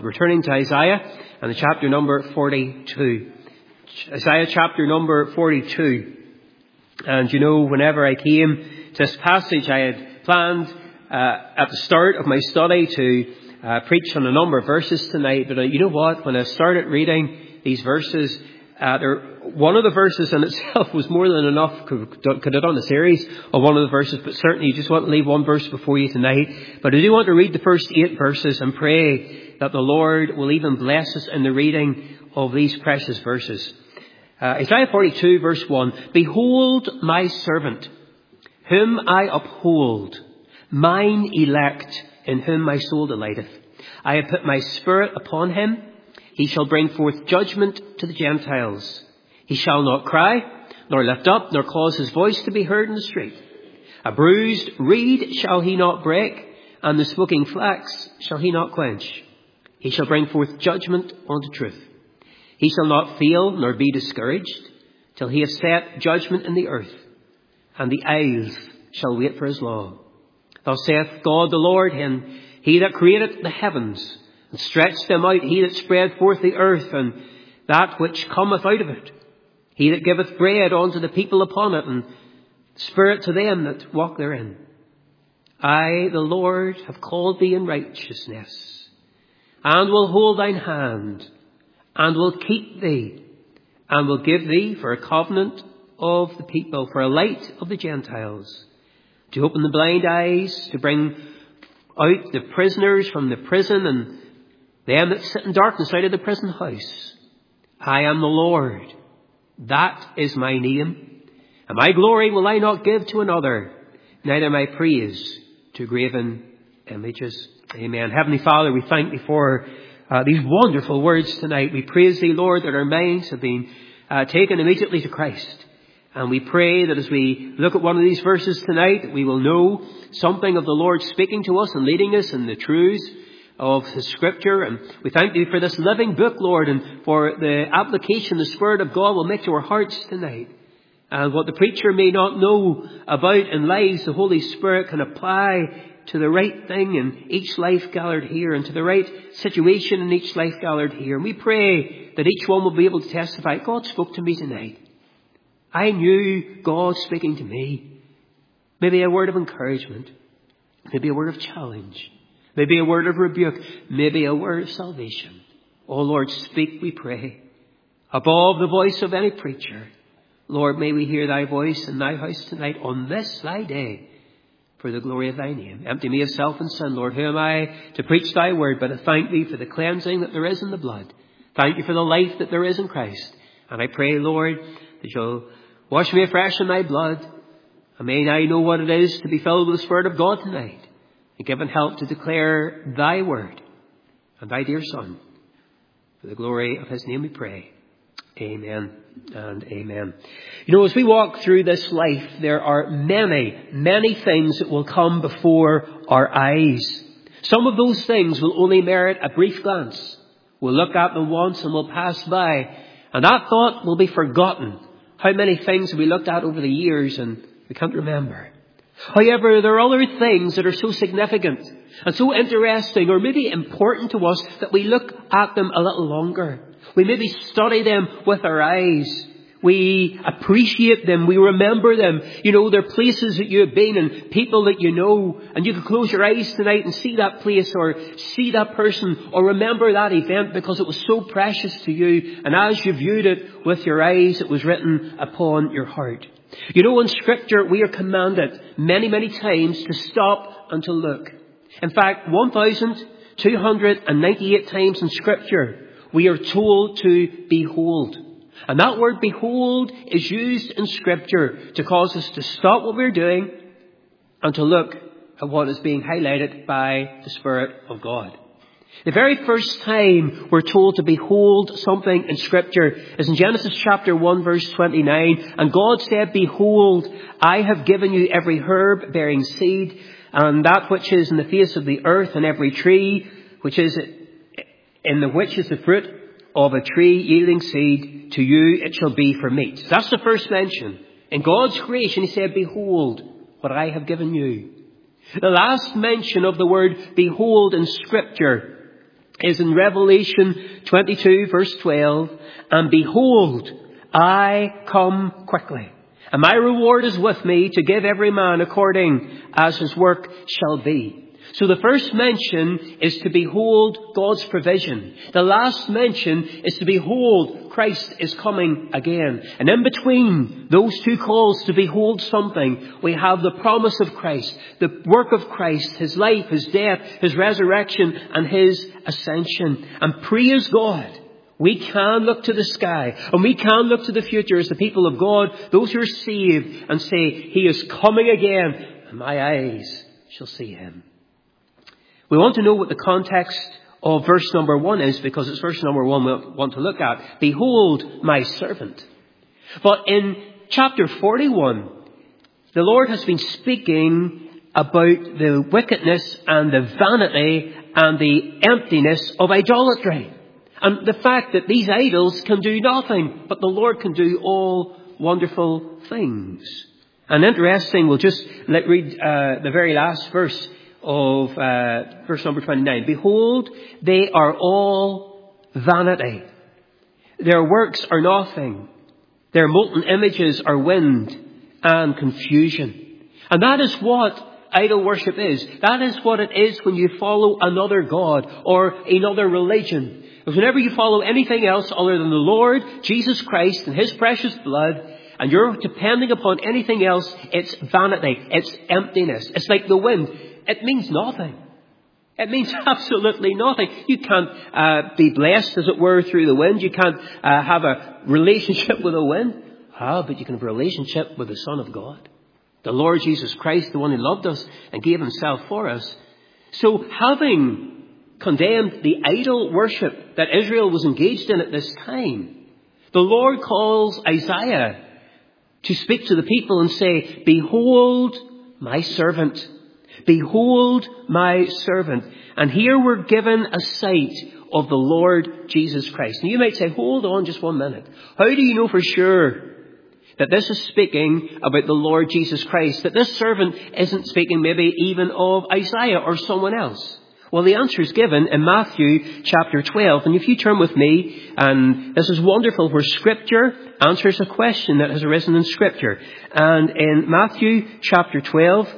We're turning to Isaiah and the chapter number 42. Isaiah chapter number 42. And you know, whenever I came to this passage, I had planned at the start of my study to preach on a number of verses tonight. But you know what? When I started reading these verses, one of the verses in itself was more than enough. Could have done a series of one of the verses, but certainly you just want to leave one verse before you tonight. But I do want to read the first 8 verses and pray that the Lord will even bless us in the reading of these precious verses. Isaiah 42 verse 1. Behold my servant, whom I uphold, mine elect, in whom my soul delighteth. I have put my spirit upon him. He shall bring forth judgment to the Gentiles. He shall not cry, nor lift up, nor cause his voice to be heard in the street. A bruised reed shall he not break, and the smoking flax shall he not quench. He shall bring forth judgment unto truth. He shall not fail, nor be discouraged, till he have set judgment in the earth, and the isles shall wait for his law. Thus saith God the Lord, and he that created the heavens, and stretched them out, he that spread forth the earth, and that which cometh out of it. He that giveth bread unto the people upon it, and spirit to them that walk therein. I, the Lord, have called thee in righteousness, and will hold thine hand, and will keep thee, and will give thee for a covenant of the people, for a light of the Gentiles, to open the blind eyes, to bring out the prisoners from the prison, and them that sit in darkness out of the prison house. I am the Lord, that is my name, and my glory will I not give to another, neither my praise to graven images. Amen. Heavenly Father, we thank thee for these wonderful words tonight. We praise thee, Lord, that our minds have been taken immediately to Christ. And we pray that as we look at one of these verses tonight, that we will know something of the Lord speaking to us and leading us in the truths of His Scripture. And we thank thee for this living book, Lord, and for the application the Spirit of God will make to our hearts tonight. And what the preacher may not know about in lives, the Holy Spirit can apply to the right thing in each life gathered here, and to the right situation in each life gathered here. And we pray that each one will be able to testify, God spoke to me tonight. I knew God speaking to me. Maybe a word of encouragement. Maybe a word of challenge. Maybe a word of rebuke. Maybe a word of salvation. Oh Lord, speak, we pray, above the voice of any preacher. Lord, may we hear thy voice in thy house tonight on this thy day, for the glory of thy name. Empty me of self and sin, Lord. Who am I to preach thy word? But I thank thee for the cleansing that there is in the blood. Thank you for the life that there is in Christ. And I pray, Lord, that you'll wash me afresh in thy blood. And may I know what it is to be filled with the Spirit of God tonight, and given help to declare thy word and thy dear Son. For the glory of his name we pray. Amen and amen. You know, as we walk through this life, there are many, many things that will come before our eyes. Some of those things will only merit a brief glance. We'll look at them once and we'll pass by, and that thought will be forgotten. How many things have we looked at over the years and we can't remember? However, there are other things that are so significant and so interesting, or maybe important to us, that we look at them a little longer. We maybe study them with our eyes. We appreciate them. We remember them. You know, they're places that you have been and people that you know. And you can close your eyes tonight and see that place or see that person or remember that event because it was so precious to you. And as you viewed it with your eyes, it was written upon your heart. You know, in Scripture, we are commanded many, many times to stop and to look. In fact, 1,298 times in Scripture, we are told to behold. And that word behold is used in Scripture to cause us to stop what we're doing and to look at what is being highlighted by the Spirit of God. The very first time we're told to behold something in Scripture is in Genesis chapter 1 verse 29. And God said, behold, I have given you every herb bearing seed, and that which is in the face of the earth, and every tree which is the fruit of a tree yielding seed, to you it shall be for meat. So that's the first mention. In God's creation, he said, behold what I have given you. The last mention of the word behold in Scripture is in Revelation 22 verse 12. And behold, I come quickly, and my reward is with me to give every man according as his work shall be. So the first mention is to behold God's provision. The last mention is to behold Christ is coming again. And in between those two calls to behold something, we have the promise of Christ, the work of Christ, his life, his death, his resurrection, and his ascension. And praise God, we can look to the sky and we can look to the future as the people of God, those who are saved, and say, he is coming again, and my eyes shall see him. We want to know what the context of verse number 1 is, because it's verse number 1 we want to look at. Behold my servant. But in chapter 41, the Lord has been speaking about the wickedness and the vanity and the emptiness of idolatry. And the fact that these idols can do nothing, but the Lord can do all wonderful things. And interesting, we'll just read the very last verse of verse number 29. Behold, they are all vanity. Their works are nothing. Their molten images are wind and confusion. And that is what idol worship is. That is what it is when you follow another god or another religion. Because whenever you follow anything else other than the Lord Jesus Christ and his precious blood, and you're depending upon anything else, it's vanity. It's emptiness. It's like the wind. It means nothing. It means absolutely nothing. You can't be blessed, as it were, through the wind. You can't have a relationship with the wind. But you can have a relationship with the Son of God, the Lord Jesus Christ, the one who loved us and gave himself for us. So having condemned the idol worship that Israel was engaged in at this time, the Lord calls Isaiah to speak to the people and say, behold my servant. Behold my servant. And here we're given a sight of the Lord Jesus Christ. And you might say, hold on just 1 minute. How do you know for sure that this is speaking about the Lord Jesus Christ? That this servant isn't speaking maybe even of Isaiah or someone else? Well, the answer is given in Matthew chapter 12. And if you turn with me, and this is wonderful where Scripture answers a question that has arisen in Scripture. And in Matthew chapter 12,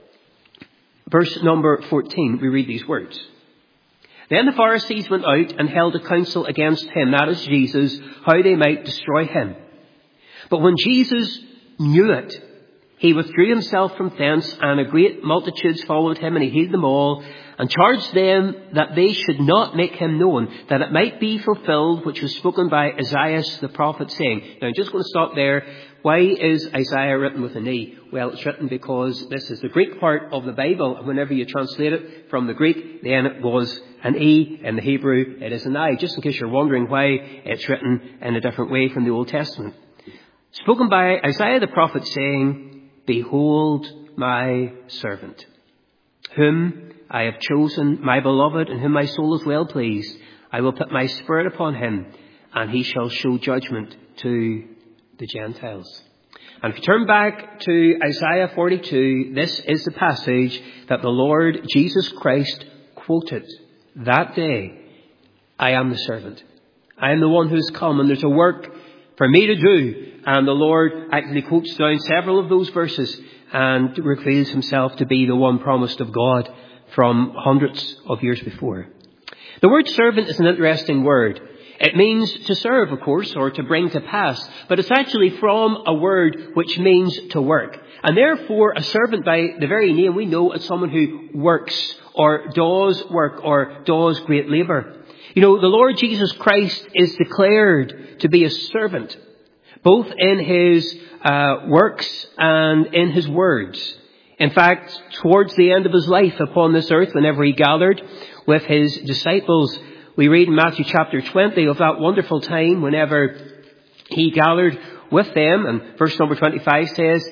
verse number 14, we read these words. Then the Pharisees went out and held a council against him, that is Jesus, how they might destroy him. But when Jesus knew it, he withdrew himself from thence, and a great multitudes followed him, and he healed them all, and charged them that they should not make him known, that it might be fulfilled which was spoken by Isaiah the prophet, saying. Now I'm just going to stop there. Why is Isaiah written with an E? Well, it's written because this is the Greek part of the Bible, and whenever you translate it from the Greek, then it was an E. In the Hebrew, it is an I, just in case you're wondering why it's written in a different way from the Old Testament. Spoken by Isaiah the prophet, saying, behold my servant, whom I have chosen, my beloved, in whom my soul is well pleased. I will put my spirit upon him, and he shall show judgment to the Gentiles. And if you turn back to Isaiah 42, this is the passage that the Lord Jesus Christ quoted that day. I am the servant. I am the one who has come, and there's a work for me to do. And the Lord actually quotes down several of those verses and reveals himself to be the one promised of God from hundreds of years before. The word servant is an interesting word. It means to serve, of course, or to bring to pass. But it's actually from a word which means to work. And therefore, a servant by the very name, we know it's someone who works or does work or does great labour. You know, the Lord Jesus Christ is declared to be a servant, both in his works and in his words. In fact, towards the end of his life upon this earth, whenever he gathered with his disciples, we read in Matthew chapter 20 of that wonderful time whenever he gathered with them. And verse number 25 says,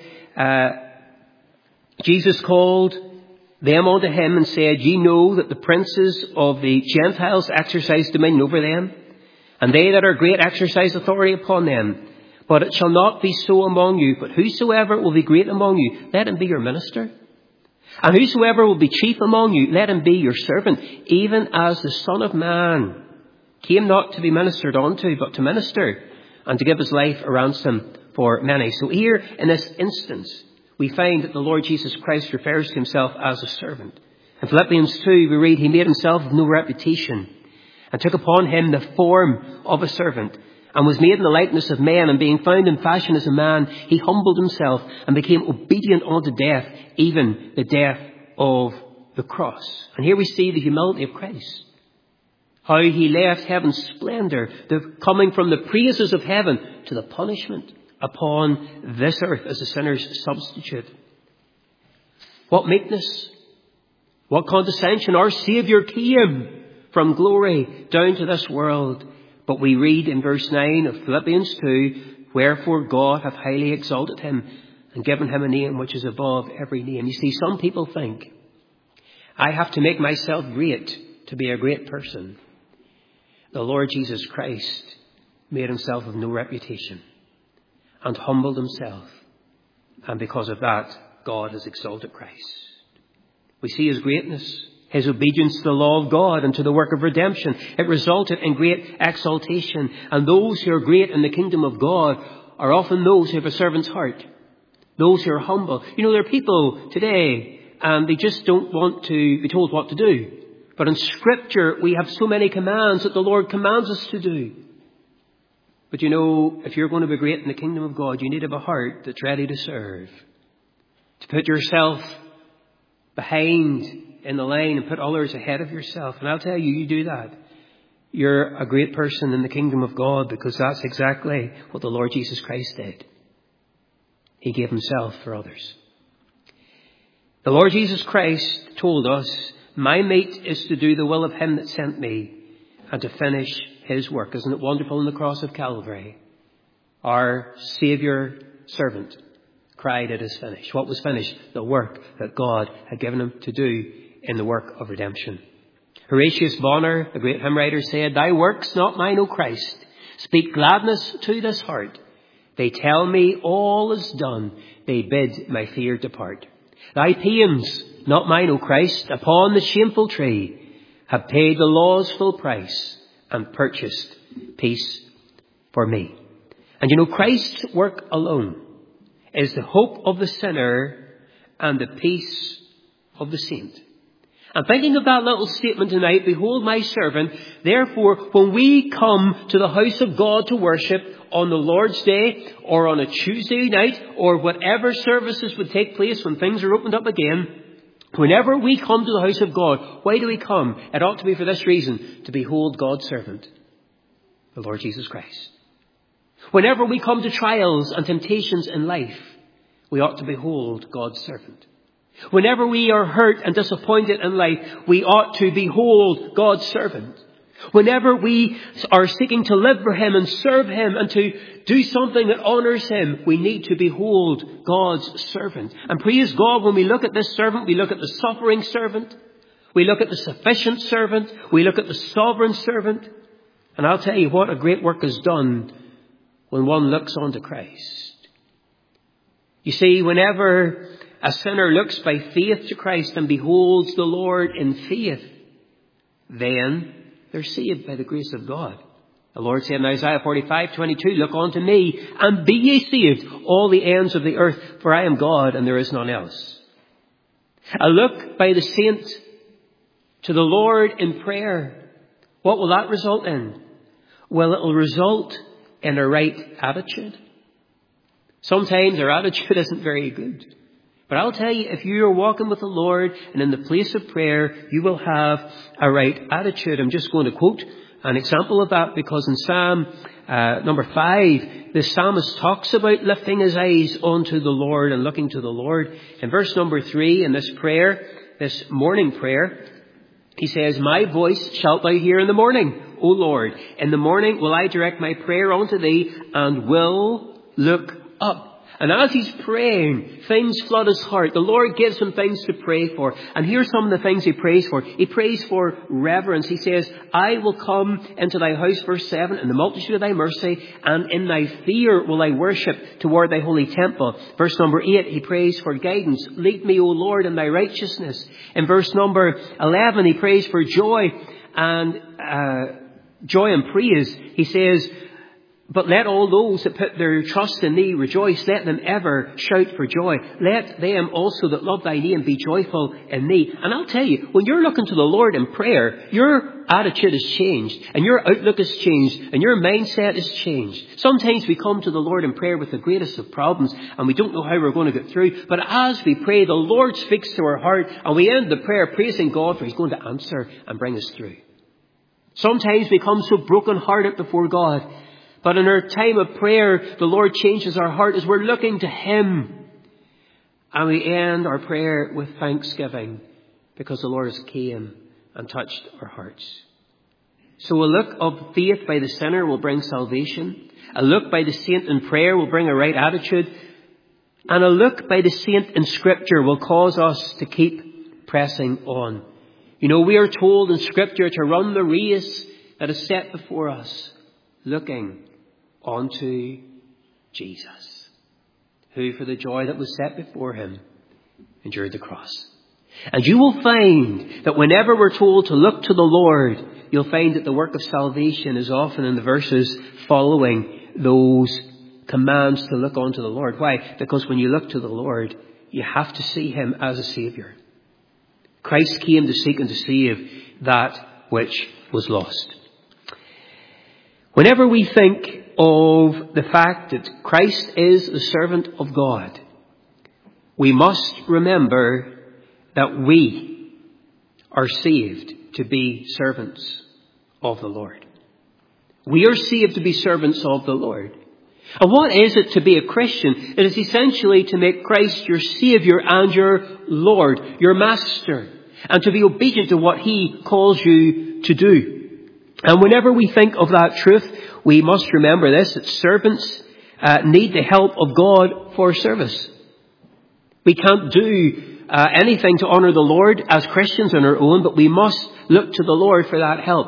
Jesus called them unto him and said, ye know that the princes of the Gentiles exercise dominion over them, and they that are great exercise authority upon them. But it shall not be so among you, but whosoever will be great among you, let him be your minister. And whosoever will be chief among you, let him be your servant, even as the Son of Man came not to be ministered unto, but to minister, and to give his life a ransom for many. So here, in this instance, we find that the Lord Jesus Christ refers to himself as a servant. In Philippians 2, we read, he made himself of no reputation, and took upon him the form of a servant, and was made in the likeness of men, and being found in fashion as a man, he humbled himself, and became obedient unto death, even the death of the cross. And here we see the humility of Christ. How he left heaven's splendour, coming from the praises of heaven to the punishment upon this earth as a sinner's substitute. What meekness, what condescension. Our Saviour came from glory down to this world. But we read in verse 9 of Philippians 2, wherefore God hath highly exalted him and given him a name which is above every name. You see, some people think, I have to make myself great to be a great person. The Lord Jesus Christ made himself of no reputation and humbled himself. And because of that, God has exalted Christ. We see his greatness, his obedience to the law of God and to the work of redemption. It resulted in great exaltation. And those who are great in the kingdom of God are often those who have a servant's heart. Those who are humble. You know, there are people today, and they just don't want to be told what to do. But in Scripture, we have so many commands that the Lord commands us to do. But you know, if you're going to be great in the kingdom of God, you need to have a heart that's ready to serve. To put yourself behind in the line and put others ahead of yourself. And I'll tell you, you do that, you're a great person in the kingdom of God, because that's exactly what the Lord Jesus Christ did. He gave himself for others. The Lord Jesus Christ told us, my meat is to do the will of him that sent me and to finish his work. Isn't it wonderful? On the cross of Calvary, our Saviour servant cried, it is finished. What was finished? The work that God had given him to do in the work of redemption. Horatius Bonar, the great hymn writer, said, thy works, not mine, O Christ, speak gladness to this heart. They tell me all is done. They bid my fear depart. Thy pains, not mine, O Christ, upon the shameful tree, have paid the law's full price and purchased peace for me. And you know, Christ's work alone is the hope of the sinner and the peace of the saint. I'm thinking of that little statement tonight, behold my servant. Therefore, when we come to the house of God to worship on the Lord's Day or on a Tuesday night or whatever services would take place when things are opened up again, whenever we come to the house of God, why do we come? It ought to be for this reason, to behold God's servant, the Lord Jesus Christ. Whenever we come to trials and temptations in life, we ought to behold God's servant. Whenever we are hurt and disappointed in life, we ought to behold God's servant. Whenever we are seeking to live for him and serve him and to do something that honours him, we need to behold God's servant. And praise God, when we look at this servant, we look at the suffering servant, we look at the sufficient servant, we look at the sovereign servant. And I'll tell you what a great work is done when one looks unto Christ. You see, whenever a sinner looks by faith to Christ and beholds the Lord in faith, then they're saved by the grace of God. The Lord said in Isaiah 45:22, look unto me and be ye saved, all the ends of the earth, for I am God and there is none else. A look by the saint to the Lord in prayer, what will that result in? Well, it will result in a right attitude. Sometimes our attitude isn't very good. But I'll tell you, if you are walking with the Lord and in the place of prayer, you will have a right attitude. I'm just going to quote an example of that, because in Psalm number 5, the psalmist talks about lifting his eyes onto the Lord and looking to the Lord. In verse number 3, in this prayer, this morning prayer, he says, my voice shalt thou hear in the morning, O Lord. In the morning will I direct my prayer unto thee and will look up. And as he's praying, things flood his heart. The Lord gives him things to pray for. And here's some of the things he prays for. He prays for reverence. He says, I will come into thy house, verse 7, in the multitude of thy mercy, and in thy fear will I worship toward thy holy temple. Verse number 8, he prays for guidance. Lead me, O Lord, in thy righteousness. In verse number 11, he prays for joy and praise. He says, but let all those that put their trust in thee rejoice. Let them ever shout for joy. Let them also that love thy name be joyful in thee. And I'll tell you, when you're looking to the Lord in prayer, your attitude has changed, and your outlook has changed, and your mindset has changed. Sometimes we come to the Lord in prayer with the greatest of problems, and we don't know how we're going to get through. But as we pray, the Lord speaks to our heart, and we end the prayer praising God for he's going to answer and bring us through. Sometimes we come so broken-hearted before God. But in our time of prayer, the Lord changes our heart as we're looking to him. And we end our prayer with thanksgiving because the Lord has came and touched our hearts. So a look of faith by the sinner will bring salvation. A look by the saint in prayer will bring a right attitude. And a look by the saint in Scripture will cause us to keep pressing on. You know, we are told in Scripture to run the race that is set before us, looking onto Jesus, who for the joy that was set before him endured the cross. And you will find that whenever we're told to look to the Lord, you'll find that the work of salvation is often in the verses following those commands to look onto the Lord. Why? Because when you look to the Lord, you have to see him as a Saviour. Christ came to seek and to save that which was lost. Whenever we think of the fact that Christ is the servant of God, we must remember that we are saved to be servants of the Lord. We are saved to be servants of the Lord. And what is it to be a Christian? It is essentially to make Christ your Saviour and your Lord, your Master, and to be obedient to what he calls you to do. And whenever we think of that truth, we must remember this, that servants need the help of God for service. We can't do anything to honour the Lord as Christians on our own, but we must look to the Lord for that help.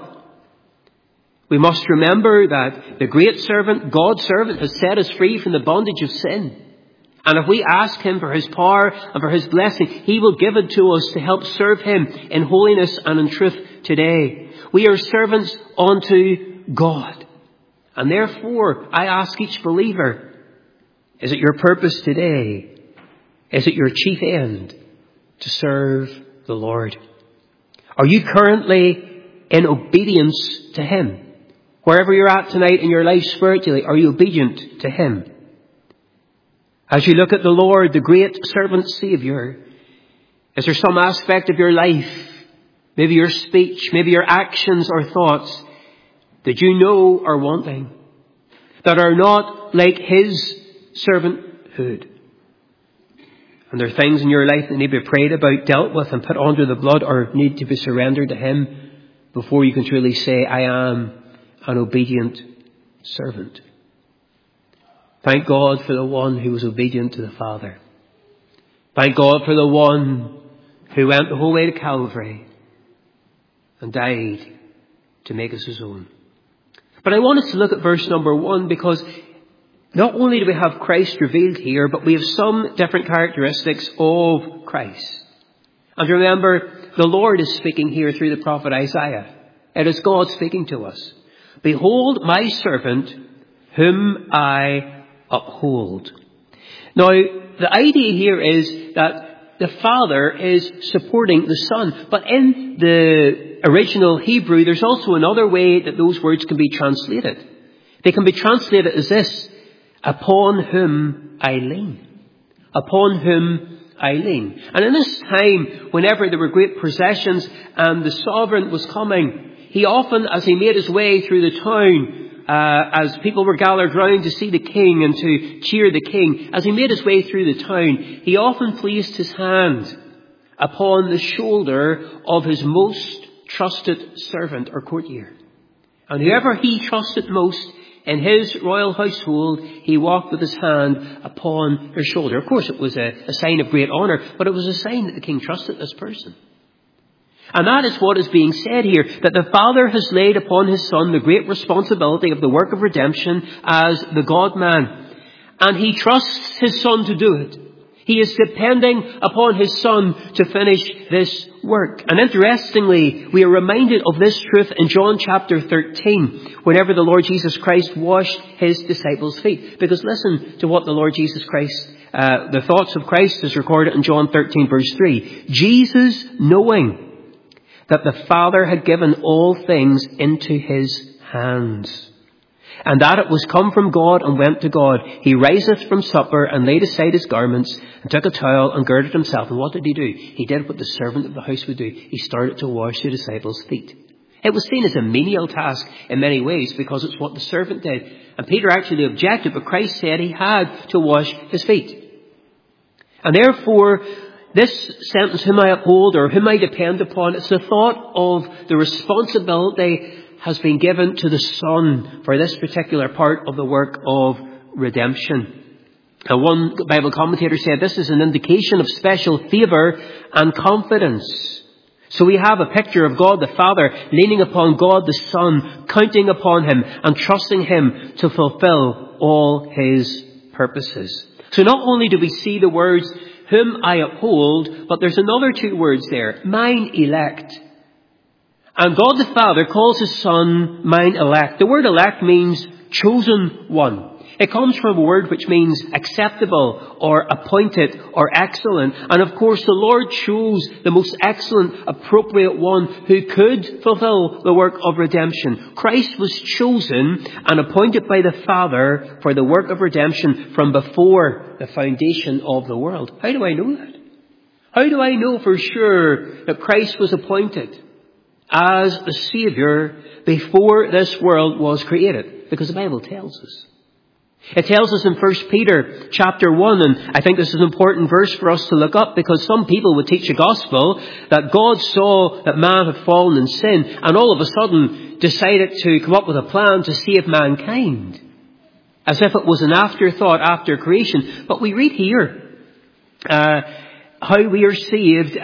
We must remember that the great servant, God's servant, has set us free from the bondage of sin. And if we ask him for his power and for his blessing, he will give it to us to help serve him in holiness and in truth today. We are servants unto God. And therefore, I ask each believer, is it your purpose today? Is it your chief end to serve the Lord? Are you currently in obedience to him? Wherever you're at tonight in your life spiritually, are you obedient to him? As you look at the Lord, the great servant Saviour, is there some aspect of your life, maybe your speech, maybe your actions or thoughts, that you know are wanting, that are not like his servanthood? And there are things in your life that need to be prayed about, dealt with and put under the blood, or need to be surrendered to him before you can truly say, I am an obedient servant. Thank God for the one who was obedient to the Father. Thank God for the one who went the whole way to Calvary and died to make us his own. But I want us to look at verse number 1, because not only do we have Christ revealed here, but we have some different characteristics of Christ. And remember, the Lord is speaking here through the prophet Isaiah. It is God speaking to us. Behold my servant, whom I uphold. Now, the idea here is that the Father is supporting the Son. But in the original Hebrew, there's also another way that those words can be translated. They can be translated as this: upon whom I lean. Upon whom I lean. And in this time, whenever there were great processions and the sovereign was coming, he often, as he made his way through the town, as people were gathered round to see the king and to cheer the king, as he made his way through the town, he often placed his hand upon the shoulder of his most trusted servant or courtier. And whoever he trusted most, In his royal household, he walked with his hand upon her shoulder. Of course, it was a sign of great honour, but it was a sign that the king trusted this person. And that is what is being said here, that the Father has laid upon his Son the great responsibility of the work of redemption as the God-man. And he trusts his Son to do it. He is depending upon his Son to finish this work. And interestingly, we are reminded of this truth in John chapter 13, whenever the Lord Jesus Christ washed his disciples' feet. Because listen to what the Lord Jesus Christ, the thoughts of Christ is recorded in John 13 verse 3. Jesus, knowing that the Father had given all things into his hands, and that it was come from God and went to God, he riseth from supper and laid aside his garments and took a towel and girded himself. And what did he do? He did what the servant of the house would do. He started to wash the disciples' feet. It was seen as a menial task in many ways because it's what the servant did. And Peter actually objected, but Christ said he had to wash his feet. And therefore, this sentence, whom I uphold or whom I depend upon, it's the thought of the responsibility has been given to the Son for this particular part of the work of redemption. And one Bible commentator said this is an indication of special favour and confidence. So we have a picture of God the Father leaning upon God the Son, counting upon him and trusting him to fulfill all his purposes. So not only do we see the words, whom I uphold, but there's another two words there, mine elect. And God the Father calls his Son mine elect. The word elect means chosen one. It comes from a word which means acceptable or appointed or excellent. And of course the Lord chose the most excellent, appropriate one who could fulfill the work of redemption. Christ was chosen and appointed by the Father for the work of redemption from before the foundation of the world. How do I know that? How do I know for sure that Christ was appointed as the Saviour before this world was created? Because the Bible tells us. It tells us in 1 Peter chapter 1, and I think this is an important verse for us to look up because some people would teach a gospel that God saw that man had fallen in sin and all of a sudden decided to come up with a plan to save mankind, as if it was an afterthought after creation. But we read here how we are saved.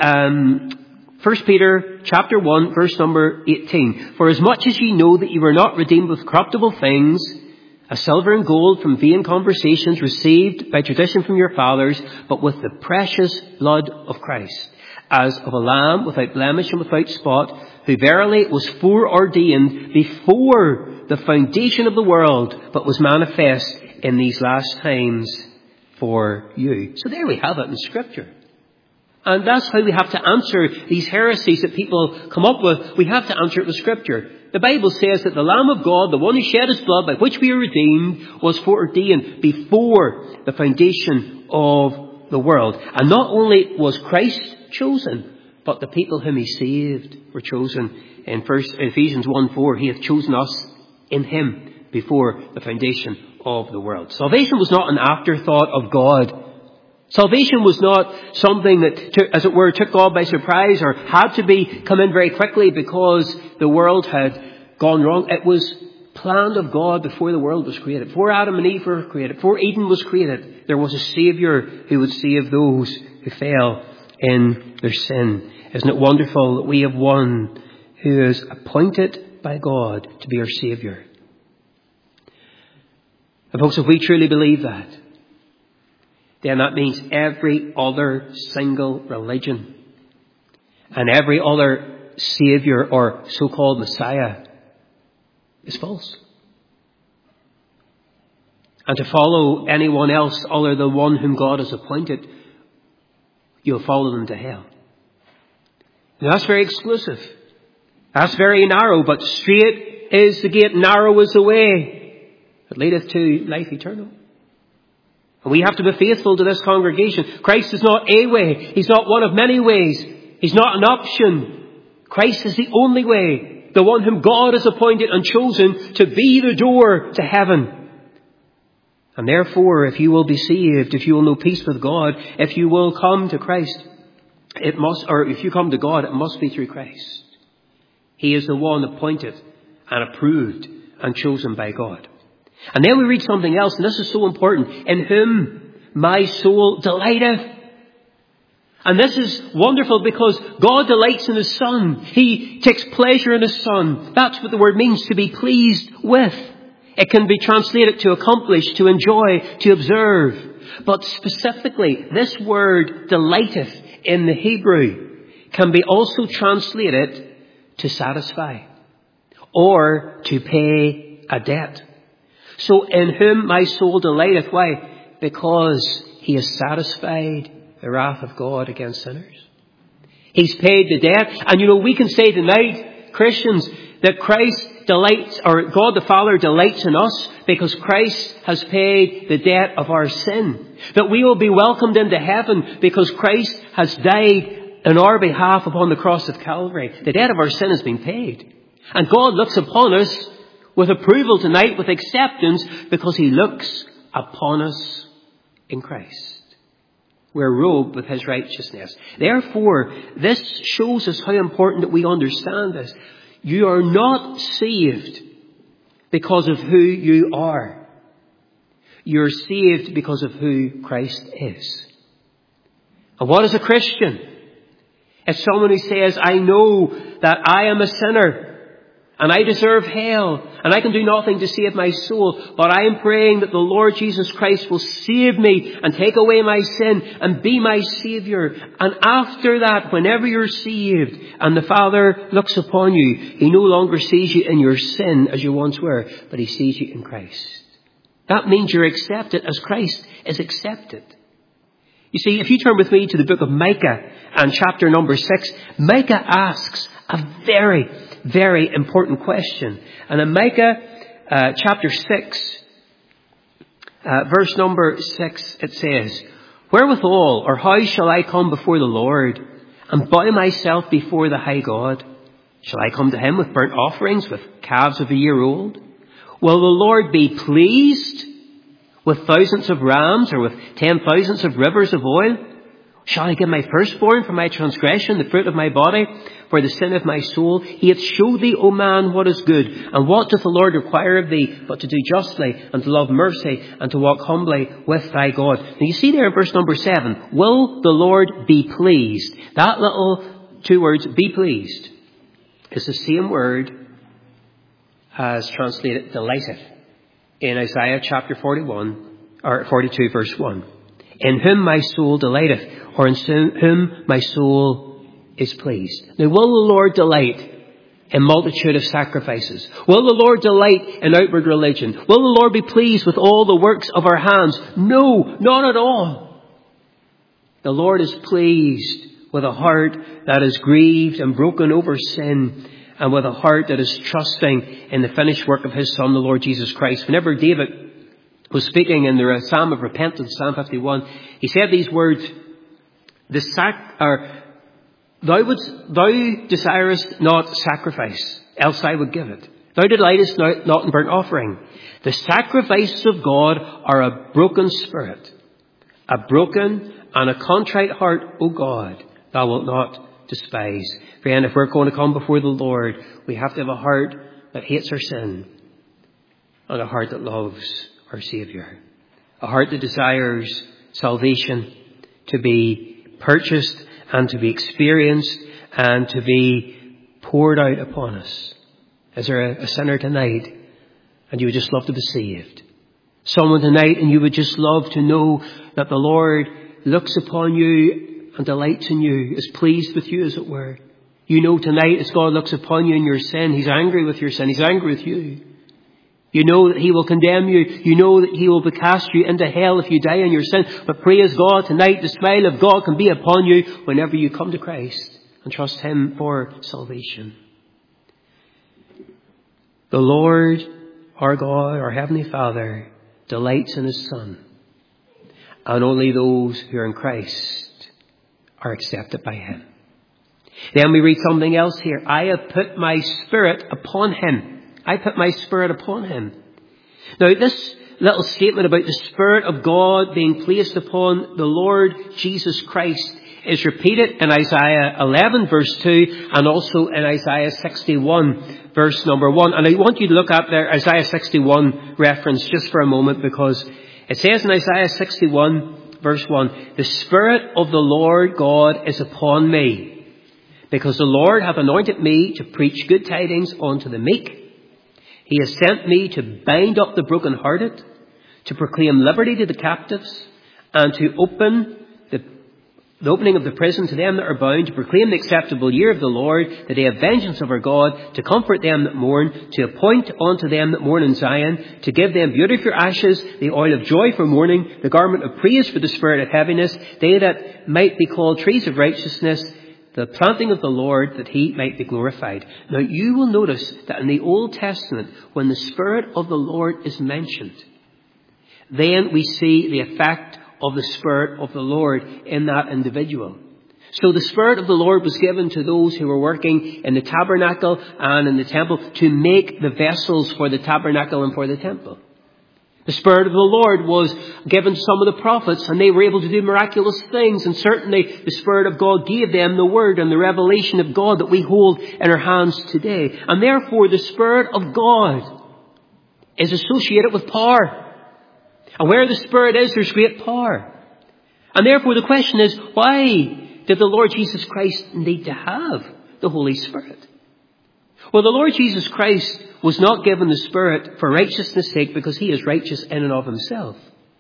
1 Peter chapter 1 verse number 18. For as much as ye know that ye were not redeemed with corruptible things, as silver and gold from vain conversations received by tradition from your fathers, but with the precious blood of Christ, as of a lamb without blemish and without spot, who verily was foreordained before the foundation of the world, but was manifest in these last times for you. So there we have it in Scripture. And that's how we have to answer these heresies that people come up with. We have to answer it with Scripture. The Bible says that the Lamb of God, the one who shed his blood by which we are redeemed, was foreordained before the foundation of the world. And not only was Christ chosen, but the people whom he saved were chosen. In Ephesians 1:4, he hath chosen us in him before the foundation of the world. Salvation was not an afterthought of God. Salvation was not something that, as it were, took God by surprise or had to come in very quickly because the world had gone wrong. It was planned of God before the world was created. Before Adam and Eve were created. Before Eden was created, there was a Saviour who would save those who fell in their sin. Isn't it wonderful that we have one who is appointed by God to be our Saviour? And folks, if we truly believe that, then that means every other single religion and every other Saviour or so-called Messiah is false. And to follow anyone else other than one whom God has appointed, you'll follow them to hell. Now that's very exclusive. That's very narrow, but straight is the gate, narrow is the way that leadeth to life eternal. And we have to be faithful to this congregation. Christ is not a way. He's not one of many ways. He's not an option. Christ is the only way. The one whom God has appointed and chosen to be the door to heaven. And therefore, if you will be saved, if you will know peace with God, if you will come to Christ, if you come to God, it must be through Christ. He is the one appointed and approved and chosen by God. And then we read something else, and this is so important. In whom my soul delighteth. And this is wonderful because God delights in His Son. He takes pleasure in His Son. That's what the word means, to be pleased with. It can be translated to accomplish, to enjoy, to observe. But specifically, this word delighteth in the Hebrew can be also translated to satisfy or to pay a debt. So in whom my soul delighteth. Why? Because He has satisfied the wrath of God against sinners. He's paid the debt. And we can say tonight, Christians, that Christ delights, or God the Father delights in us because Christ has paid the debt of our sin. That we will be welcomed into heaven because Christ has died on our behalf upon the cross of Calvary. The debt of our sin has been paid. And God looks upon us with approval tonight, with acceptance, because He looks upon us in Christ. We're robed with His righteousness. Therefore, this shows us how important that we understand this. You are not saved because of who you are. You're saved because of who Christ is. And what is a Christian? It's someone who says, I know that I am a sinner and I deserve hell and I can do nothing to save my soul, but I am praying that the Lord Jesus Christ will save me and take away my sin and be my Saviour. And after that, whenever you're saved and the Father looks upon you, He no longer sees you in your sin as you once were, but He sees you in Christ. That means you're accepted as Christ is accepted. You see, if you turn with me to the book of Micah and chapter number 6, Micah asks a very, very important question. And in Micah chapter 6, verse number 6, it says, Wherewithal, or how shall I come before the Lord and bow myself before the high God? Shall I come to Him with burnt offerings, with calves of a year old? Will the Lord be pleased with thousands of rams, or with 10,000s of rivers of oil? Shall I give my firstborn for my transgression, the fruit of my body, for the sin of my soul? He hath showed thee, O man, what is good. And what doth the Lord require of thee, but to do justly, and to love mercy, and to walk humbly with thy God? Now you see there in verse number 7, will the Lord be pleased? That little two words, be pleased, is the same word as translated delighteth in Isaiah chapter 41, or 42 verse 1. In whom my soul delighteth, or in whom my soul is pleased. Now, will the Lord delight in multitude of sacrifices? Will the Lord delight in outward religion? Will the Lord be pleased with all the works of our hands? No, not at all. The Lord is pleased with a heart that is grieved and broken over sin, and with a heart that is trusting in the finished work of His Son, the Lord Jesus Christ. Whenever David was speaking in the Psalm of Repentance, Psalm 51, he said these words, Thou desirest not sacrifice, else I would give it. Thou delightest not in burnt offering. The sacrifices of God are a broken spirit, a broken and a contrite heart, O God, thou wilt not despise. Friend, if we're going to come before the Lord, we have to have a heart that hates our sin and a heart that loves our Saviour. A heart that desires salvation to be purchased and to be experienced and to be poured out upon us. Is there a sinner tonight and you would just love to be saved? Someone tonight and you would just love to know that the Lord looks upon you and delights in you, is pleased with you, as it were. You know tonight, as God looks upon you in your sin, He's angry with your sin. He's angry with you. You know that He will condemn you. You know that He will cast you into hell if you die in your sin. But praise God, tonight the smile of God can be upon you whenever you come to Christ and trust Him for salvation. The Lord, our God, our Heavenly Father, delights in His Son. And only those who are in Christ are accepted by Him. Then we read something else here. I have put my Spirit upon Him. I put my Spirit upon Him. Now, this little statement about the Spirit of God being placed upon the Lord Jesus Christ is repeated in Isaiah 11 verse 2 and also in Isaiah 61 verse number 1. And I want you to look at their Isaiah 61 reference just for a moment, because it says in Isaiah 61 verse 1, "The Spirit of the Lord God is upon me, because the Lord hath anointed me to preach good tidings unto the meek. He has sent me to bind up the brokenhearted, to proclaim liberty to the captives, and to open the opening of the prison to them that are bound, to proclaim the acceptable year of the Lord, the day of vengeance of our God, to comfort them that mourn, to appoint unto them that mourn in Zion, to give them beauty for ashes, the oil of joy for mourning, the garment of praise for the spirit of heaviness, they that might be called trees of righteousness, the planting of the Lord, that he might be glorified." Now you will notice that in the Old Testament, when the Spirit of the Lord is mentioned, then we see the effect of the Spirit of the Lord in that individual. So the Spirit of the Lord was given to those who were working in the tabernacle and in the temple to make the vessels for the tabernacle and for the temple. The Spirit of the Lord was given to some of the prophets, and they were able to do miraculous things. And certainly the Spirit of God gave them the Word and the revelation of God that we hold in our hands today. And therefore the Spirit of God is associated with power. And where the Spirit is, there's great power. And therefore the question is, why did the Lord Jesus Christ need to have the Holy Spirit? Well, the Lord Jesus Christ was not given the Spirit for righteousness' sake, because he is righteous in and of himself.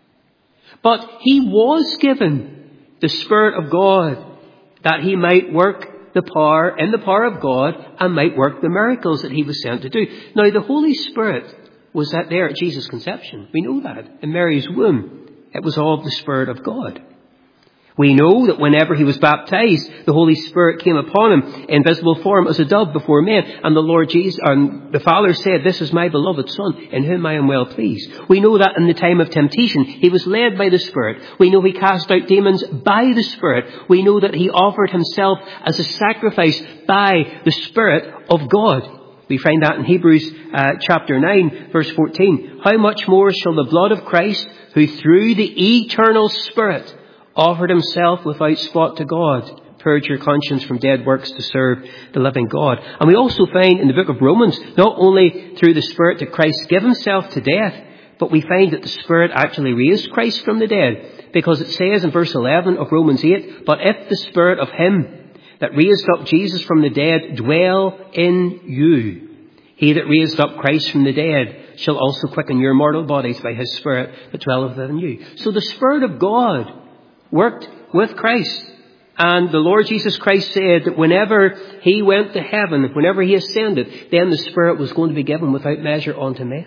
But he was given the Spirit of God that he might work the power of God and might work the miracles that he was sent to do. Now, the Holy Spirit was that there at Jesus' conception. We know that. In Mary's womb, it was all of the Spirit of God. We know that whenever he was baptized, the Holy Spirit came upon him in visible form as a dove before men. And the Lord Jesus, and the Father said, "This is my beloved Son, in whom I am well pleased." We know that in the time of temptation, he was led by the Spirit. We know he cast out demons by the Spirit. We know that he offered himself as a sacrifice by the Spirit of God. We find that in Hebrews chapter 9, verse 14. "How much more shall the blood of Christ, who through the eternal Spirit offered himself without spot to God, purge your conscience from dead works to serve the living God?" And we also find in the book of Romans, not only through the Spirit did Christ give himself to death, but we find that the Spirit actually raised Christ from the dead. Because it says in verse 11 of Romans 8, "But if the Spirit of him that raised up Jesus from the dead dwell in you, he that raised up Christ from the dead shall also quicken your mortal bodies by his Spirit that dwelleth within you." So the Spirit of God worked with Christ. And the Lord Jesus Christ said that whenever he went to heaven, whenever he ascended, then the Spirit was going to be given without measure unto men.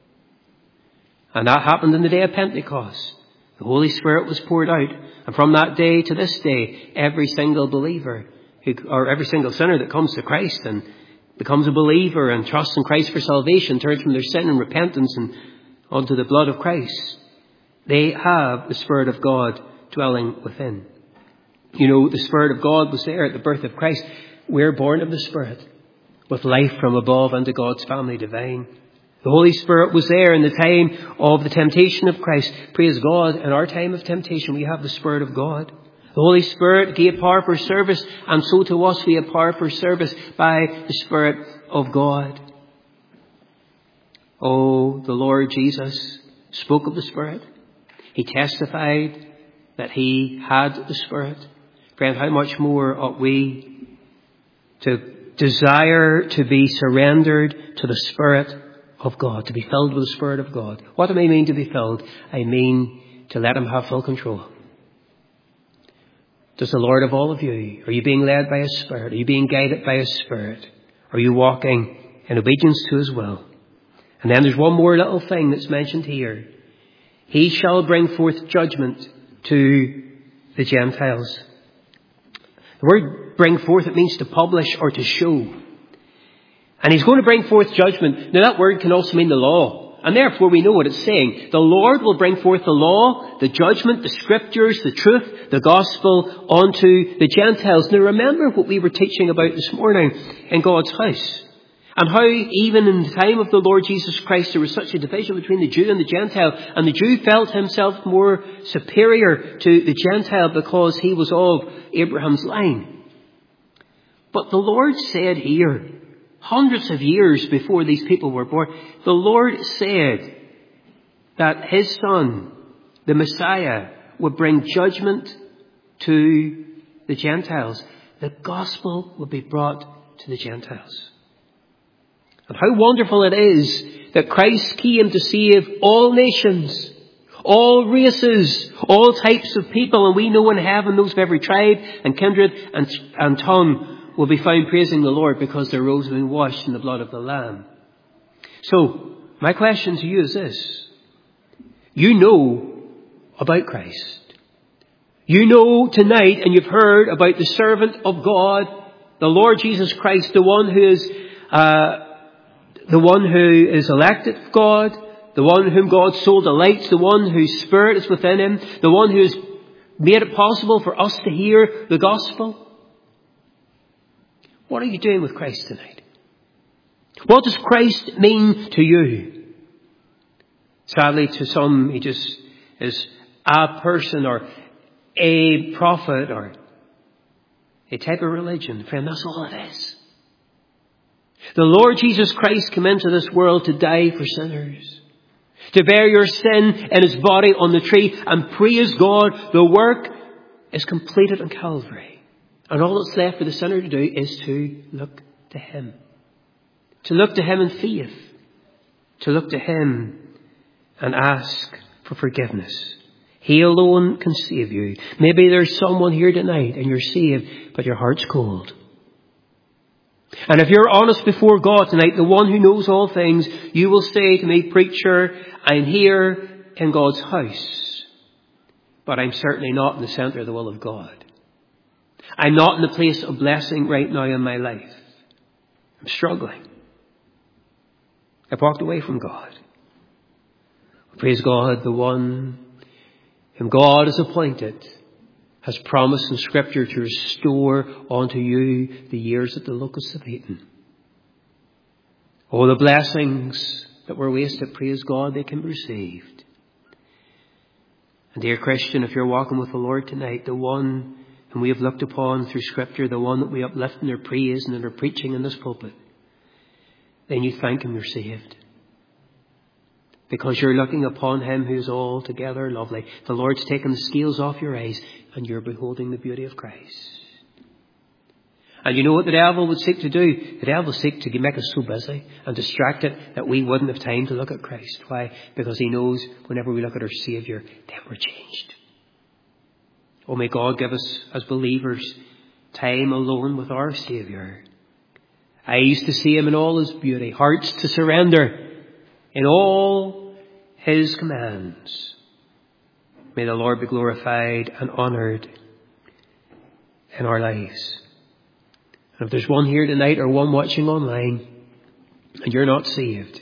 And that happened on the day of Pentecost. The Holy Spirit was poured out. And from that day to this day, every single believer, or every single sinner that comes to Christ and becomes a believer and trusts in Christ for salvation, turns from their sin and repentance and onto the blood of Christ, they have the Spirit of God dwelling within. You know, the Spirit of God was there at the birth of Christ. We're born of the Spirit with life from above into God's family divine. The Holy Spirit was there in the time of the temptation of Christ. Praise God, in our time of temptation we have the Spirit of God. The Holy Spirit gave power for service, and so to us we have power for service by the Spirit of God. Oh, the Lord Jesus spoke of the Spirit. He testified that he had the Spirit. Friend, how much more ought we to desire to be surrendered to the Spirit of God, to be filled with the Spirit of God? What do I mean to be filled? I mean to let him have full control. Does the Lord of all of you, are you being led by his Spirit? Are you being guided by his Spirit? Are you walking in obedience to his will? And then there's one more little thing that's mentioned here. He shall bring forth judgment to the Gentiles. The word bring forth, it means to publish or to show. And he's going to bring forth judgment. Now that word can also mean the law. And therefore we know what it's saying. The Lord will bring forth the law, the judgment, the scriptures, the truth, the gospel onto the Gentiles. Now remember what we were teaching about this morning in God's house. And how even in the time of the Lord Jesus Christ there was such a division between the Jew and the Gentile. And the Jew felt himself more superior to the Gentile because he was of Abraham's line. But the Lord said here, hundreds of years before these people were born, the Lord said that his Son, the Messiah, would bring judgment to the Gentiles. The gospel would be brought to the Gentiles. And how wonderful it is that Christ came to save all nations, all races, all types of people. And we know in heaven those of every tribe and kindred and tongue will be found praising the Lord because their robes have been washed in the blood of the Lamb. So, my question to you is this. You know about Christ. You know tonight, and you've heard about the servant of God, the Lord Jesus Christ, the one who is elected of God, the one whom God so delights, the one whose Spirit is within him, the one who has made it possible for us to hear the gospel. What are you doing with Christ tonight? What does Christ mean to you? Sadly, to some, he just is a person or a prophet or a type of religion. Friend, that's all it is. The Lord Jesus Christ came into this world to die for sinners, to bear your sin in his body on the tree, and praise God, the work is completed on Calvary. And all that's left for the sinner to do is to look to him. To look to him in faith. To look to him and ask for forgiveness. He alone can save you. Maybe there's someone here tonight and you're saved, but your heart's cold. And if you're honest before God tonight, the one who knows all things, you will say to me, preacher, I'm here in God's house, but I'm certainly not in the centre of the will of God. I'm not in the place of blessing right now in my life. I'm struggling. I've walked away from God. Praise God, the one whom God has appointed has promised in Scripture to restore unto you the years that the locusts have eaten. Oh, the blessings that were wasted, praise God, they can be received. And dear Christian, if you're walking with the Lord tonight, the one whom we have looked upon through Scripture, the one that we uplift in our praise and in our preaching in this pulpit, then you thank him you're saved. Because you're looking upon him who's altogether lovely. The Lord's taken the scales off your eyes and you're beholding the beauty of Christ. And you know what the devil would seek to do? The devil would seek to make us so busy and distracted that we wouldn't have time to look at Christ. Why? Because he knows whenever we look at our Saviour, then we're changed. Oh, may God give us as believers time alone with our Saviour. Eyes to see him in all his beauty. Hearts to surrender in all his commands. May the Lord be glorified and honoured in our lives. And if there's one here tonight or one watching online and you're not saved,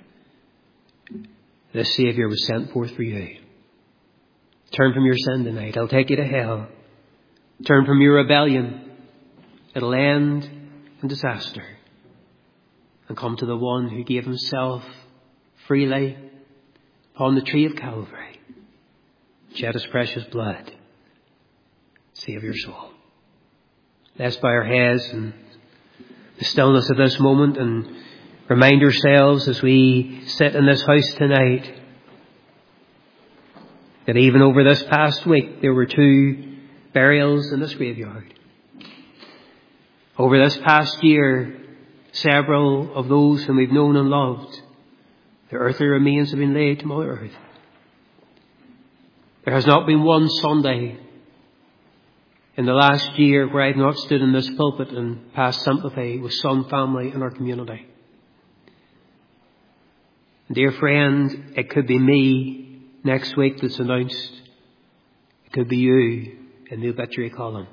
this Saviour was sent forth for you. Turn from your sin tonight. It'll take you to hell. Turn from your rebellion. It'll end in disaster. And come to the one who gave himself freely upon the tree of Calvary, shed his precious blood, save your soul. Let's bow our heads in the stillness of this moment and remind ourselves as we sit in this house tonight that even over this past week there were 2 burials in this graveyard. Over this past year, several of those whom we've known and loved, their earthly remains have been laid to Mother Earth. There has not been one Sunday in the last year where I've not stood in this pulpit and passed sympathy with some family in our community. Dear friend, it could be me next week that's announced. It could be you in the obituary column.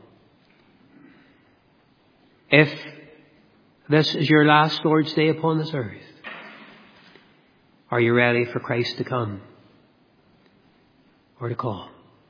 If this is your last Lord's Day upon this earth, are you ready for Christ to come or to call?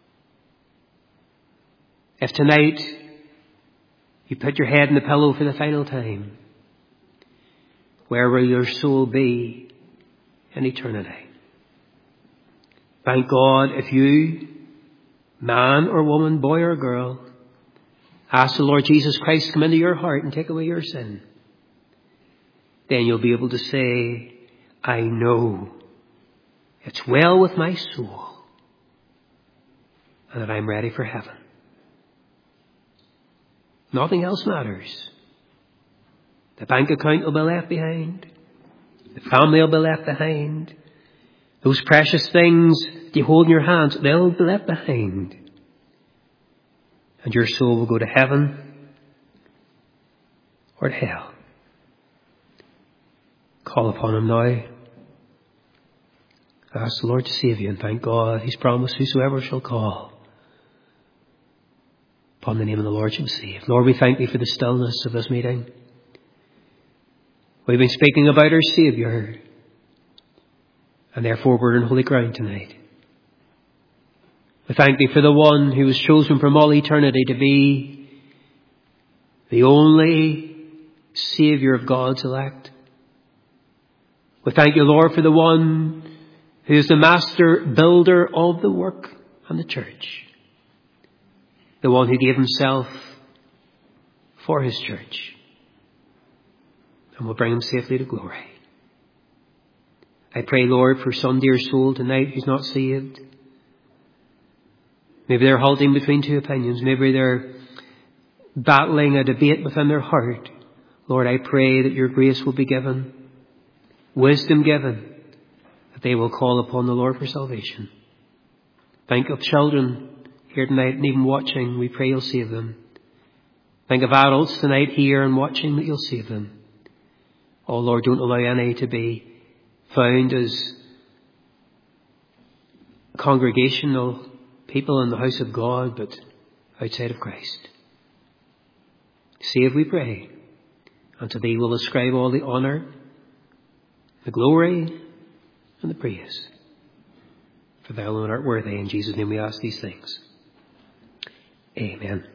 If tonight you put your head in the pillow for the final time, where will your soul be in eternity? Thank God if you, man or woman, boy or girl, ask the Lord Jesus Christ to come into your heart and take away your sin, then you'll be able to say, I know it's well with my soul and that I'm ready for heaven. Nothing else matters. The bank account will be left behind. The family will be left behind. Those precious things that you hold in your hands, they'll be left behind. And your soul will go to heaven or to hell. Call upon Him now. Ask the Lord to save you, and thank God He's promised whosoever shall call upon the name of the Lord shall be saved. Lord, we thank Thee for the stillness of this meeting. We've been speaking about our Saviour, and therefore we're on holy ground tonight. We thank Thee for the one who was chosen from all eternity to be the only Saviour of God's elect. We thank You, Lord, for the one who is the master builder of the work and the church. The one who gave Himself for His church and will bring Him safely to glory. I pray, Lord, for some dear soul tonight who's not saved. Maybe they're halting between two opinions. Maybe they're battling a debate within their heart. Lord, I pray that Your grace will be given, wisdom given, that they will call upon the Lord for salvation. Think of children here tonight and even watching. We pray You'll save them. Think of adults tonight here and watching, that You'll save them. Oh Lord, don't allow any to be found as congregational people in the house of God, but outside of Christ. Save, we pray, and to Thee will ascribe all the honour, the glory, and the praise. For Thou alone art worthy. In Jesus' name we ask these things. Amen.